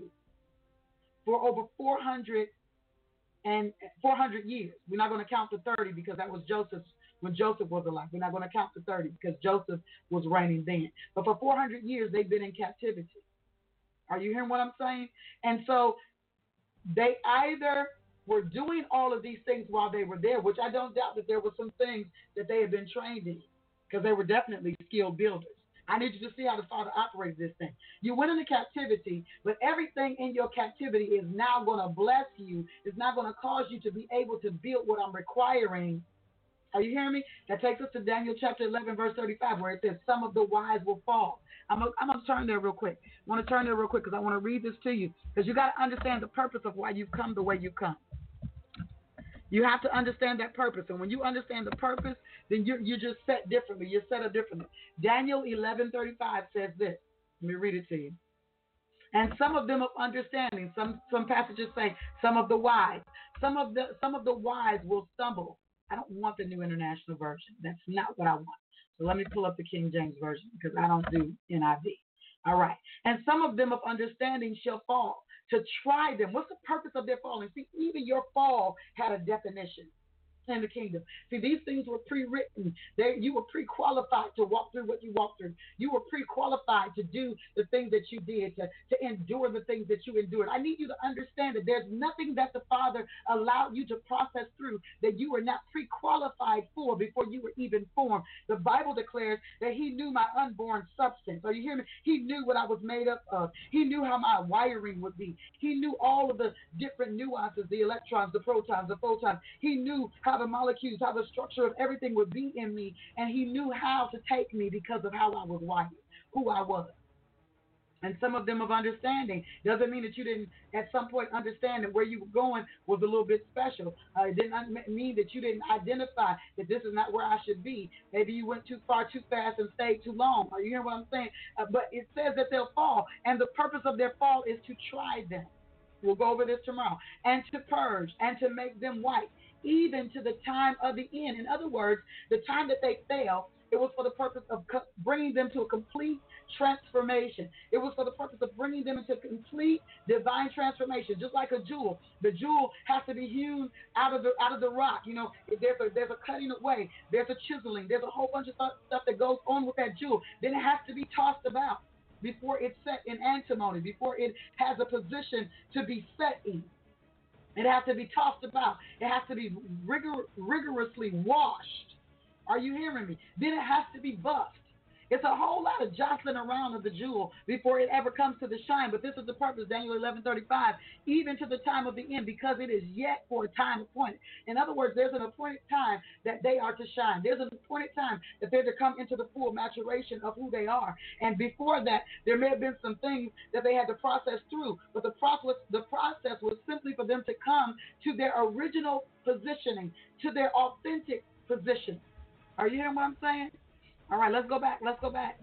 for over four hundred and four hundred years. We're not going to count to thirty because that was Joseph's, when Joseph was alive. We're not going to count to thirty because Joseph was reigning then. But for four hundred years, they've been in captivity. Are you hearing what I'm saying? And so They either were doing all of these things while they were there, which I don't doubt that there were some things that they had been trained in, because they were definitely skilled builders. I need you to see how the Father operates this thing. You went into captivity, but everything in your captivity is now going to bless you. It's not going to cause you to be able to build what I'm requiring. Are you hearing me? That takes us to Daniel chapter eleven, verse thirty-five, where it says, some of the wise will fall. I'm going I'm to turn there real quick. I want to turn there real quick because I want to read this to you, because you got to understand the purpose of why you've come the way you've come. You have to understand that purpose. And when you understand the purpose, then you're, you're just set differently. You're set up differently. Daniel eleven thirty-five says this. Let me read it to you. And some of them of understanding, some some passages say some of the wise. Some of the some of the wise will stumble. I don't want the New International Version. That's not what I want. So let me pull up the King James Version, because I don't do N I V. All right. And some of them of understanding shall fall, to try them. What's the purpose of their falling? See, even your fall had a definition in the kingdom. See, these things were pre-written. They, you were pre-qualified to walk through what you walked through. You were pre-qualified to do the things that you did, to, to endure the things that you endured. I need you to understand that there's nothing that the Father allowed you to process through that you were not pre-qualified for before you were even formed. The Bible declares that He knew my unborn substance. Are you hearing me? He knew what I was made up of. He knew how my wiring would be. He knew all of the different nuances, the electrons, the protons, the photons. He knew how the molecules, how the structure of everything would be in me, and He knew how to take me because of how I was wired, who I was. And some of them of understanding doesn't mean that you didn't at some point understand that where you were going was a little bit special. Uh, it didn't mean that you didn't identify that this is not where I should be. Maybe you went too far, too fast, and stayed too long. Are you hearing what I'm saying? Uh, but it says that they'll fall, and the purpose of their fall is to try them. We'll go over this tomorrow. And to purge and to make them white, even to the time of the end. In other words, the time that they fell, it was for the purpose of bringing them to a complete transformation. It was for the purpose of bringing them into complete divine transformation. Just like a jewel, the jewel has to be hewn out of the out of the rock. You know, there's a there's a cutting away, there's a chiseling, there's a whole bunch of stuff that goes on with that jewel. Then it has to be tossed about before it's set in antimony, before it has a position to be set in. It has to be tossed about. It has to be rigor, rigorously washed. Are you hearing me? Then it has to be buffed. It's a whole lot of jostling around of the jewel before it ever comes to the shine. But this is the purpose, Daniel eleven thirty-five, even to the time of the end, because it is yet for a time appointed. In other words, there's an appointed time that they are to shine. There's an appointed time that they're to come into the full maturation of who they are. And before that, there may have been some things that they had to process through. But the process, the process was simply for them to come to their original positioning, to their authentic position. Are you hearing what I'm saying? All right, let's go back. Let's go back.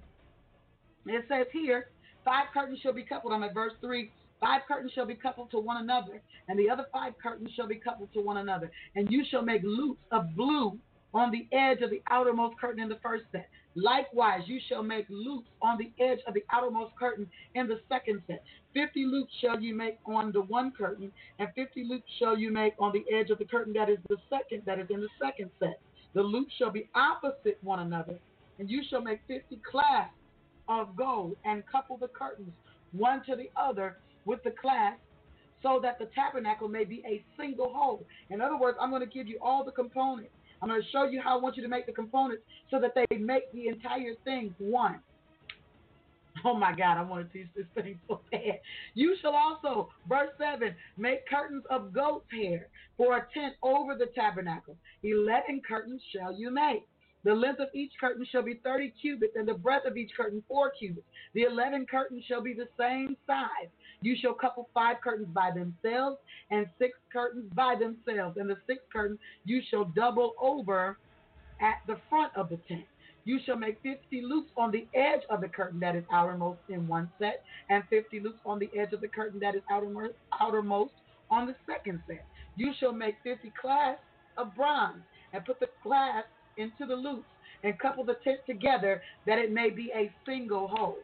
It says here, five curtains shall be coupled. I'm at verse three. Five curtains shall be coupled to one another, and the other five curtains shall be coupled to one another. And you shall make loops of blue on the edge of the outermost curtain in the first set. Likewise, you shall make loops on the edge of the outermost curtain in the second set. Fifty loops shall you make on the one curtain, and fifty loops shall you make on the edge of the curtain that is the second, that is in the second set. The loops shall be opposite one another, and you shall make fifty clasps of gold and couple the curtains one to the other with the clasp, so that the tabernacle may be a single whole. In other words, I'm going to give you all the components. I'm going to show you how I want you to make the components so that they make the entire thing one. Oh my God, I want to teach this thing so bad. You shall also, verse seven, make curtains of goat's hair for a tent over the tabernacle. Eleven curtains shall you make. The length of each curtain shall be thirty cubits, and the breadth of each curtain four cubits. The eleven curtains shall be the same size. You shall couple five curtains by themselves, and six curtains by themselves. And the sixth curtain you shall double over at the front of the tent. You shall make fifty loops on the edge of the curtain that is outermost in one set, and fifty loops on the edge of the curtain that is outermost, outermost on the second set. You shall make fifty clasps of bronze, and put the clasps into the loops, and couple the tent together, that it may be a single whole.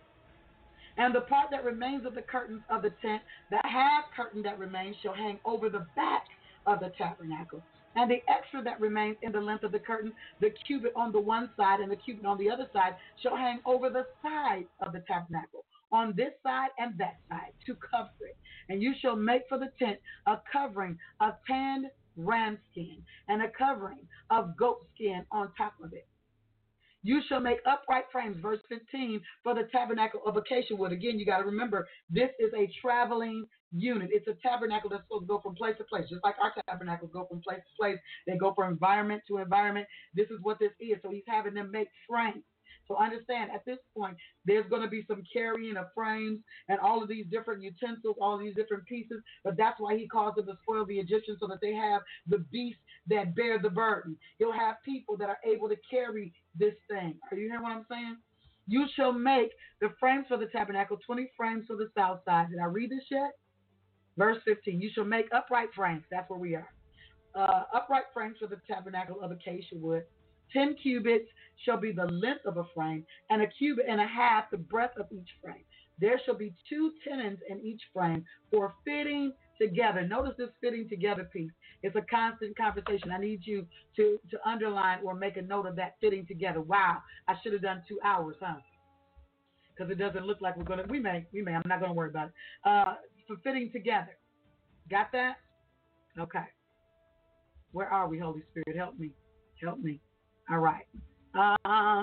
And the part that remains of the curtains of the tent, the half curtain that remains, shall hang over the back of the tabernacle. And the extra that remains in the length of the curtain, the cubit on the one side and the cubit on the other side, shall hang over the side of the tabernacle. on this side and that side to cover it. And you shall make for the tent a covering of tanned ram skin and a covering of goat skin on top of it. You shall make upright frames, verse fifteen, for the tabernacle of acacia wood. Again, you got to remember, this is a traveling unit. It's a tabernacle that's supposed to go from place to place, just like our tabernacles go from place to place. They go from environment to environment. This is what this is. So he's having them make frames. So understand, at this point, there's going to be some carrying of frames and all of these different utensils, all of these different pieces. But that's why he caused them to spoil the Egyptians so that they have the beasts that bear the burden. He'll have people that are able to carry this thing. Are you hearing what I'm saying? You shall make the frames for the tabernacle, twenty frames for the south side. Did I read this yet? Verse fifteen, you shall make upright frames. That's where we are. Uh, upright frames for the tabernacle of acacia wood. Ten cubits shall be the length of a frame, and a cubit and a half the breadth of each frame. There shall be two tenons in each frame for fitting together. Notice this fitting together piece. It's a constant conversation. I need you to, to underline or make a note of that fitting together. Wow, I should have done two hours, huh? Because it doesn't look like we're going to, we may, we may, I'm not going to worry about it. Uh, for fitting together. Got that? Okay. Where are we, Holy Spirit? Help me. Help me. All right. Uh,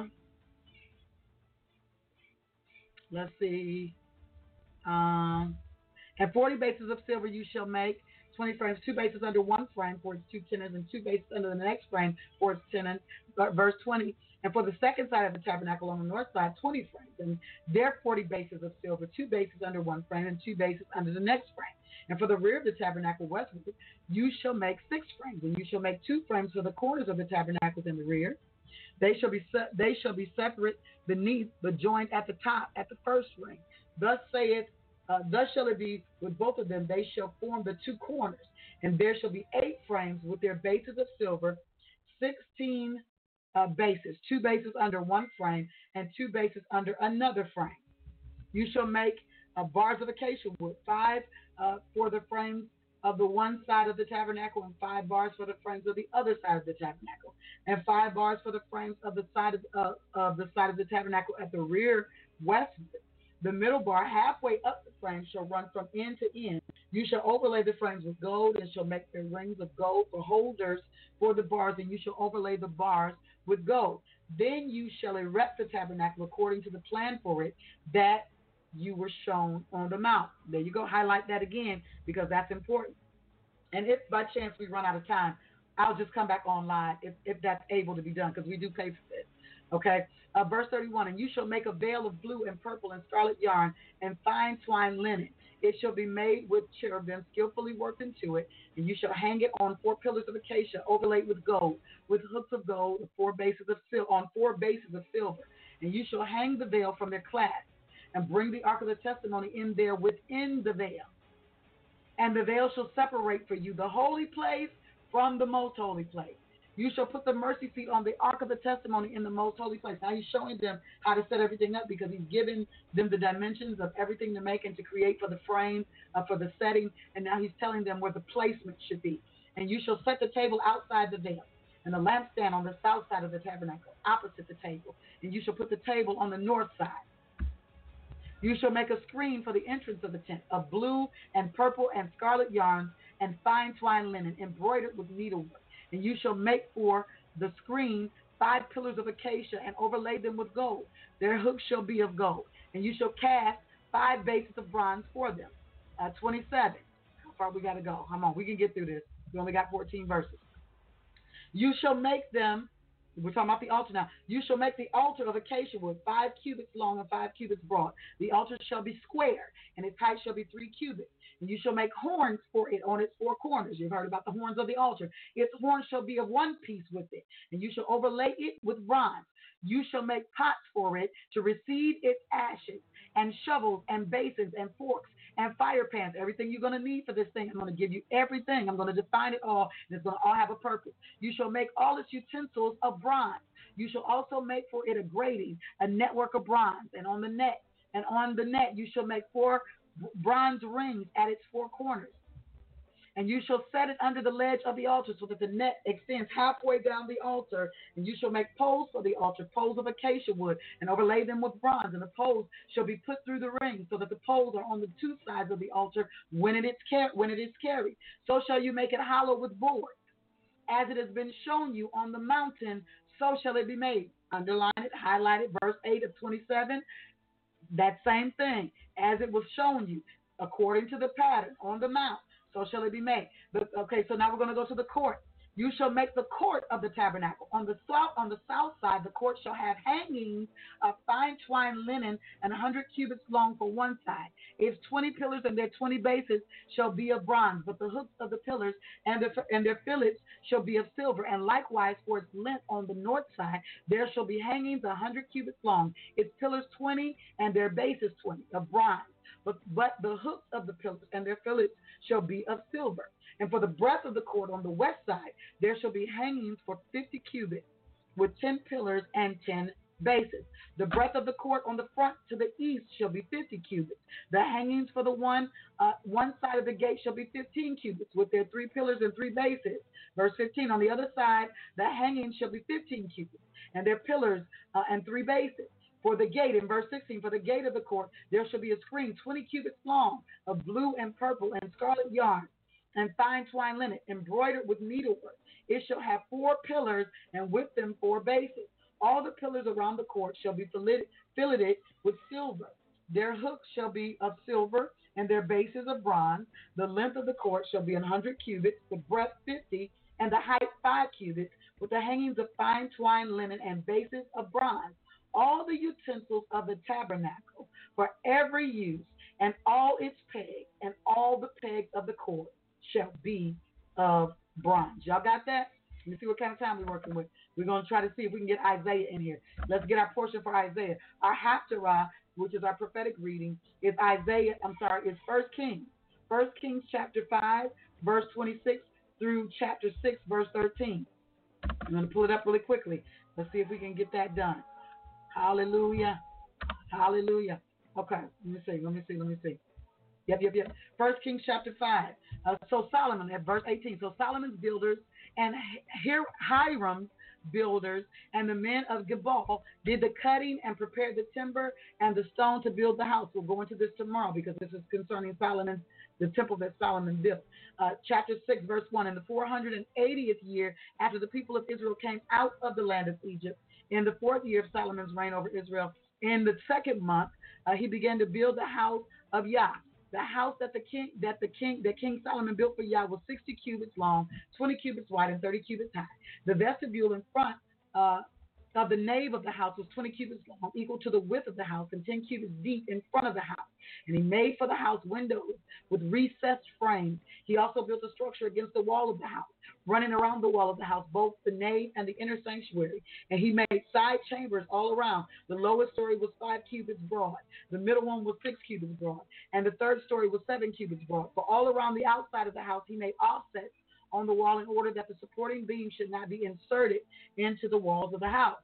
let's see. Um, and forty bases of silver you shall make, twenty frames, two bases under one frame for its two tenons, and two bases under the next frame for its tenons. Verse twenty. And for the second side of the tabernacle on the north side, twenty frames. And there forty bases of silver, two bases under one frame, and two bases under the next frame. And for the rear of the tabernacle westward, you shall make six frames, and you shall make two frames for the corners of the tabernacles in the rear. They shall be se- they shall be separate beneath, but joined at the top at the first ring. Thus saith, uh, thus shall it be with both of them. They shall form the two corners, and there shall be eight frames with their bases of silver, sixteen uh, bases, two bases under one frame, and two bases under another frame. You shall make uh, bars of acacia wood, five uh, for the frames of the one side of the tabernacle, and five bars for the frames of the other side of the tabernacle, and five bars for the frames of the side of, uh, of the side of the tabernacle at the rear westward. The middle bar, halfway up the frame, shall run from end to end. You shall overlay the frames with gold, and shall make the rings of gold for holders for the bars, and you shall overlay the bars with gold. Then you shall erect the tabernacle according to the plan for it that you were shown on the mount. There you go. Highlight that again, because that's important. And if by chance we run out of time, I'll just come back online if, if that's able to be done, because we do pay for this. Okay. Uh, verse thirty-one, and you shall make a veil of blue and purple and scarlet yarn and fine twined linen. It shall be made with cherubim skillfully worked into it, and you shall hang it on four pillars of acacia overlaid with gold, with hooks of gold, four bases of sil- on four bases of silver. And you shall hang the veil from their clasps, and bring the ark of the testimony in there within the veil. And the veil shall separate for you the holy place from the most holy place. You shall put the mercy seat on the ark of the testimony in the most holy place. Now he's showing them how to set everything up, because he's given them the dimensions of everything to make and to create for the frame, uh, for the setting. And now he's telling them where the placement should be. And you shall set the table outside the veil, and the lampstand on the south side of the tabernacle, opposite the table. And you shall put the table on the north side. You shall make a screen for the entrance of the tent of blue and purple and scarlet yarns and fine twined linen embroidered with needlework. And you shall make for the screen five pillars of acacia and overlay them with gold. Their hooks shall be of gold. And you shall cast five bases of bronze for them. Uh, twenty-seven. How far we got to go? Come on, we can get through this. We only got fourteen verses. You shall make them, we're talking about the altar now. You shall make the altar of acacia wood, five cubits long and five cubits broad. The altar shall be square, and its height shall be three cubits. And you shall make horns for it on its four corners. You've heard about the horns of the altar. Its horns shall be of one piece with it, and you shall overlay it with bronze. You shall make pots for it to receive its ashes, and shovels and basins and forks and fire pans. Everything you're going to need for this thing. I'm going to give you everything. I'm going to define it all, and it's going to all have a purpose. You shall make all its utensils of bronze. You shall also make for it a grating, a network of bronze, and on the net, and on the net you shall make four bronze rings at its four corners. And you shall set it under the ledge of the altar so that the net extends halfway down the altar. And you shall make poles for the altar, poles of acacia wood, and overlay them with bronze. And the poles shall be put through the ring, so that the poles are on the two sides of the altar when it is, car- when it is carried. So shall you make it hollow with boards. As it has been shown you on the mountain, so shall it be made. Underline it, highlight it, verse eight of twenty-seven. That same thing, as it was shown you, according to the pattern on the mount, so shall it be made. But, okay, so now we're going to go to the court. You shall make the court of the tabernacle. On the south, on the south side, the court shall have hangings of fine twined linen and a hundred cubits long for one side. Its twenty pillars and their twenty bases shall be of bronze, but the hooks of the pillars and, the, and their fillets shall be of silver. And likewise for its length on the north side, there shall be hangings a hundred cubits long. Its pillars twenty and their bases twenty of bronze. But, but the hooks of the pillars and their fillets shall be of silver. And for the breadth of the court on the west side, there shall be hangings for fifty cubits with ten pillars and ten bases. The breadth of the court on the front to the east shall be fifty cubits. The hangings for the one uh, one side of the gate shall be fifteen cubits with their three pillars and three bases. Verse fifteen, on the other side, the hangings shall be fifteen cubits and their pillars uh, and three bases. For the gate, in verse sixteen, for the gate of the court, there shall be a screen twenty cubits long of blue and purple and scarlet yarn and fine twined linen, embroidered with needlework. It shall have four pillars, and with them four bases. All the pillars around the court shall be filleted with silver. Their hooks shall be of silver, and their bases of bronze. The length of the court shall be an hundred cubits, the breadth fifty, and the height five cubits, with the hangings of fine twined linen and bases of bronze. All the utensils of the tabernacle for every use, and all its pegs, and all the pegs of the court shall be of bronze. Y'all got that? Let me see what kind of time we're working with. We're going to try to see if we can get Isaiah in here. Let's get our portion for Isaiah. Our Haftarah, which is our prophetic reading, is Isaiah, I'm sorry, is First Kings. First Kings chapter five, verse twenty-six through chapter six, verse thirteen. I'm going to pull it up really quickly. Let's see if we can get that done. Hallelujah. Hallelujah. Okay, let me see, let me see, let me see. Yep, yep, yep. First Kings chapter five. Uh, so Solomon, at verse eighteen. So Solomon's builders and Hiram's builders and the men of Gebal did the cutting and prepared the timber and the stone to build the house. We'll go into this tomorrow because this is concerning Solomon, the temple that Solomon built. Uh, chapter six, verse one. In the four hundred eightieth year, after the people of Israel came out of the land of Egypt, in the fourth year of Solomon's reign over Israel, in the second month, uh, he began to build the house of Yah. The house that the king that the king that King Solomon built for Yah was sixty cubits long, twenty cubits wide, and thirty cubits high. The vestibule in front uh, of the nave of the house was twenty cubits long, equal to the width of the house, and ten cubits deep in front of the house. And he made for the house windows with recessed frames. He also built a structure against the wall of the house, running around the wall of the house, both the nave and the inner sanctuary. And he made side chambers all around. The lowest story was five cubits broad. The middle one was six cubits broad. And the third story was seven cubits broad. For all around the outside of the house, he made offsets on the wall in order that the supporting beams should not be inserted into the walls of the house.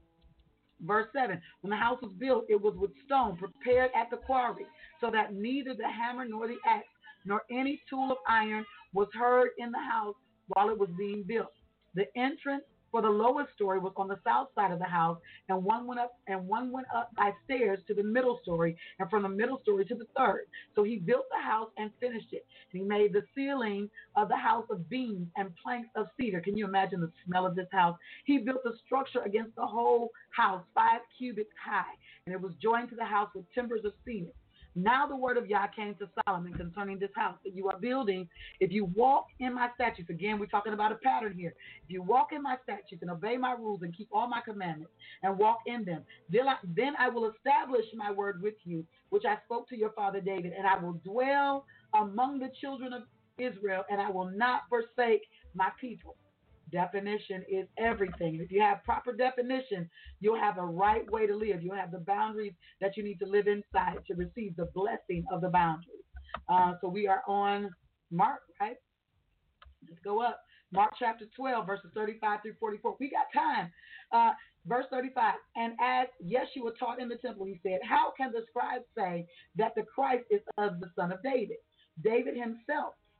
Verse seven, when the house was built, it was with stone prepared at the quarry, so that neither the hammer nor the axe nor any tool of iron was heard in the house while it was being built. The entrance for the lowest story was on the south side of the house, and one went up and one went up by stairs to the middle story, and from the middle story to the third. So he built the house and finished it. He made the ceiling of the house of beams and planks of cedar. Can you imagine the smell of this house? He built the structure against the whole house, five cubits high, and it was joined to the house with timbers of cedar. Now the word of Yah came to Solomon concerning this house that you are building. If you walk in my statutes, again, we're talking about a pattern here. If you walk in my statutes and obey my rules and keep all my commandments and walk in them, then I, then I will establish my word with you, which I spoke to your father David, and I will dwell among the children of Israel, and I will not forsake my people. Definition is everything. If you have proper definition, you'll have a right way to live. You'll have the boundaries that you need to live inside to receive the blessing of the boundaries. Uh, so we are on Mark, right? Let's go up. Mark chapter twelve, verses thirty-five through forty-four. We got time. Uh, verse thirty-five, and as Yeshua taught in the temple, he said, how can the scribes say that the Christ is of the son of David? David himself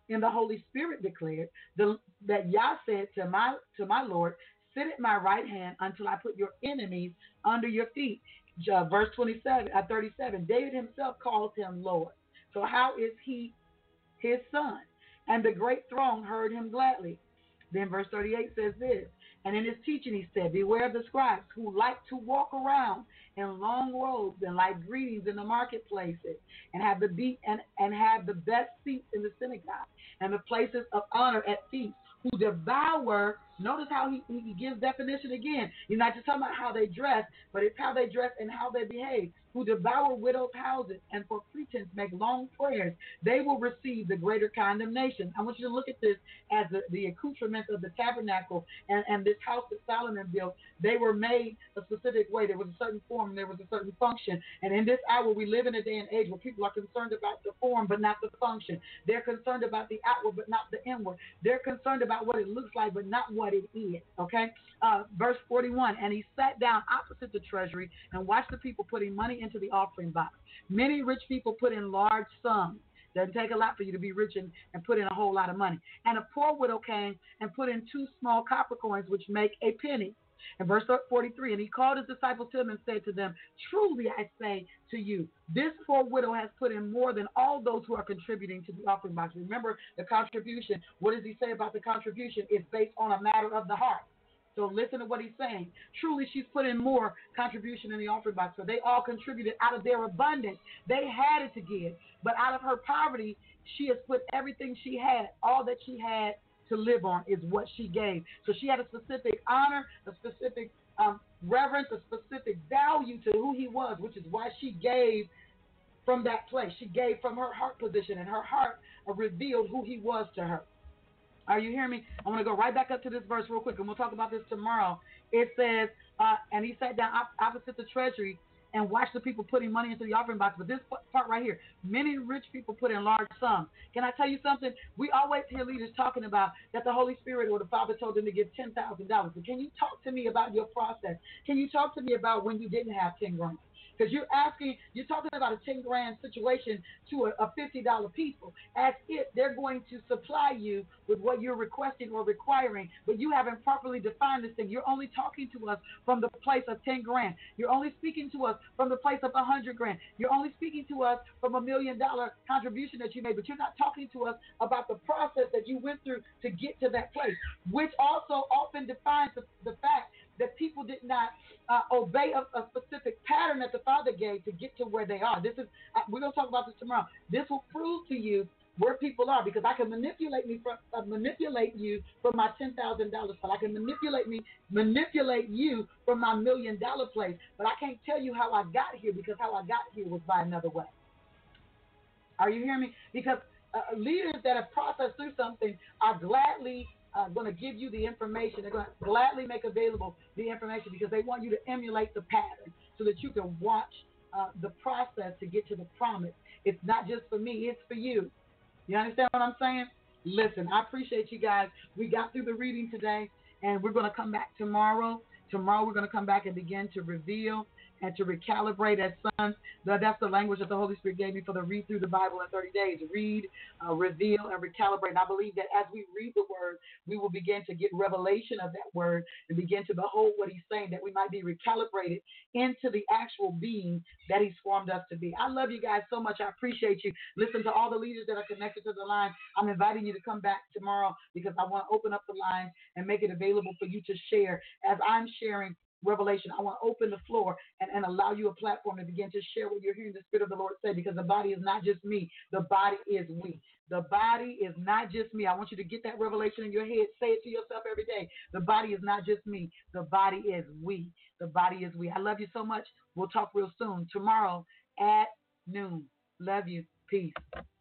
And the Holy Spirit declared the, that Yah said to my to my Lord, sit at my right hand until I put your enemies under your feet. Uh, verse twenty-seven, uh, thirty-seven, David himself calls him Lord. So how is he his son? And the great throne heard him gladly. Then verse thirty-eight says this, and in his teaching he said, beware of the scribes who like to walk around in long robes and like greetings in the marketplaces and have the beat and, and have the best seats in the synagogue and the places of honor at feasts, who devour. Notice how he, he gives definition again. He's not just talking about how they dress, but it's how they dress and how they behave. Who devour widows' houses and for pretense make long prayers, they will receive the greater condemnation. I want you to look at this as the, the accoutrements of the tabernacle and, and this house that Solomon built. They were made a specific way. There was a certain form, there was a certain function. And in this hour, we live in a day and age where people are concerned about the form but not the function. They're concerned about the outward but not the inward. They're concerned about what it looks like but not what it is. Okay? Uh, verse forty-one, and he sat down opposite the treasury and watched the people putting money into the offering box. Many rich people put in large sums. Doesn't take a lot for you to be rich and, and put in a whole lot of money. And a poor widow came and put in two small copper coins, which make a penny. In verse forty-three, and he called his disciples to him and said to them, truly I say to you, this poor widow has put in more than all those who are contributing to the offering box. Remember, the contribution, what does he say about the contribution? It's based on a matter of the heart. So listen to what he's saying. Truly, she's put in more contribution in the offering box. So they all contributed out of their abundance. They had it to give. But out of her poverty, she has put everything she had, all that she had to live on is what she gave. So she had a specific honor, a specific um, reverence, a specific value to who he was, which is why she gave from that place. She gave from her heart position, and her heart revealed who he was to her. Are you hearing me? I want to go right back up to this verse real quick, and we'll talk about this tomorrow. It says, uh, and he sat down opposite the treasury and watched the people putting money into the offering box. But this part right here, many rich people put in large sums. Can I tell you something? We always hear leaders talking about that the Holy Spirit or the Father told them to give ten thousand dollars. But can you talk to me about your process? Can you talk to me about when you didn't have ten grand? Because you're asking, you're talking about a ten grand situation to a, a fifty dollar people as if they're going to supply you with what you're requesting or requiring, but you haven't properly defined this thing. You're only talking to us from the place of ten grand. You're only speaking to us from the place of a hundred grand. You're only speaking to us from a million dollar contribution that you made, but you're not talking to us about the process that you went through to get to that place, which also often defines the, the fact that people did not uh, obey a, a specific pattern that the Father gave to get to where they are. This is uh, we're going to talk about this tomorrow. This will prove to you where people are, because I can manipulate me from uh, manipulate you from my ten thousand dollars spot. I can manipulate me manipulate you from my million dollar place, but I can't tell you how I got here, because how I got here was by another way. Are you hearing me? Because uh, leaders that have processed through something are gladly Uh, going to give you the information. They're going to gladly make available the information because they want you to emulate the pattern so that you can watch uh, the process to get to the promise. It's not just for me, it's for you. You understand what I'm saying? Listen, I appreciate you guys. We got through the reading today, and we're going to come back tomorrow. Tomorrow we're going to come back and begin to reveal and to recalibrate as sons. That's the language that the Holy Spirit gave me for the read through the Bible in thirty days. Read, uh, reveal, and recalibrate. And I believe that as we read the word, we will begin to get revelation of that word and begin to behold what he's saying, that we might be recalibrated into the actual being that he's formed us to be. I love you guys so much. I appreciate you. Listen to all the leaders that are connected to the line. I'm inviting you to come back tomorrow because I want to open up the line and make it available for you to share. As I'm sharing revelation, I want to open the floor and, and allow you a platform to begin to share what you're hearing the Spirit of the Lord say, because the body is not just me. The body is we. The body is not just me. I want you to get that revelation in your head. Say it to yourself every day. The body is not just me. The body is we. The body is we. I love you so much. We'll talk real soon. Tomorrow at noon. Love you. Peace.